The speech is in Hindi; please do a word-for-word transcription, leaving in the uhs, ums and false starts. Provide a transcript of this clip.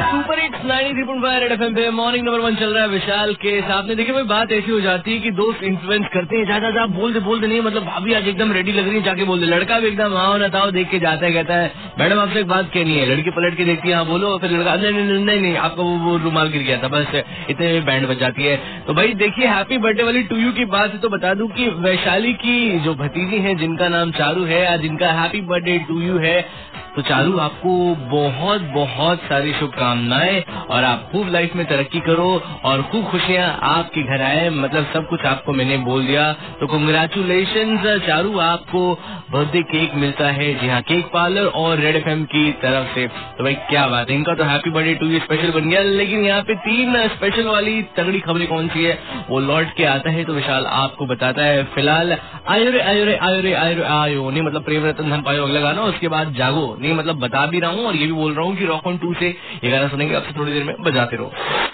Super hits ninety three point five Red FM पे मॉर्निंग नंबर वन चल रहा है विशाल के साथ में। देखिए भाई, बात ऐसी हो जाती है कि दोस्त इन्फ्लुएंस करते हैं, जा जा जा बोल दे बोल दे नहीं, मतलब भाभी आज एकदम रेडी लग रही है, जाके बोल दे। लड़का भी एकदम हाँ ना था देख के जाता है, कहता है मैडम आपसे एक बात कहनी है। लड़की पलट के देखती है, हाँ बोलो। फिर लड़का नहीं नहीं नहीं नहीं आपका वो, वो रुमाल गिर गया था, बस इतने में बैंड बज जाती है। तो भाई देखिए, हैप्पी बर्थडे वाली टू यू की बात है तो बता दूं कि वैशाली की जो भतीजी है जिनका नाम चारू है, आज जिनका हैप्पी बर्थडे टू यू है। तो चारू, आपको बहुत बहुत सारी शुभकामनाएं और आप खूब लाइफ में तरक्की करो और खूब खुशियां आपके घर आए। मतलब सब कुछ आपको मैंने बोल दिया, तो कांग्रेचुलेशंस चारू, आपको बर्थडे केक मिलता है, जी हाँ, केक पार्लर और रेड एफएम की तरफ से। तो भाई क्या बात है, इनका तो happy birthday to you special बन गया। लेकिन यहाँ पे तीन स्पेशल वाली तगड़ी खबरें कौन सी है वो लौट के आता है तो विशाल आपको बताता है। फिलहाल आयो रे आयो रे आयो रे आयो रे आयो नहीं, मतलब प्रेम रतन धन पायो अगला गाना, उसके बाद जागो नहीं, मतलब बता भी रहा हूँ और ये भी बोल रहा हूँ कि रॉक ऑन टू से ये गाना सुनेंगे, अब से थोड़ी देर में बजाते रहो।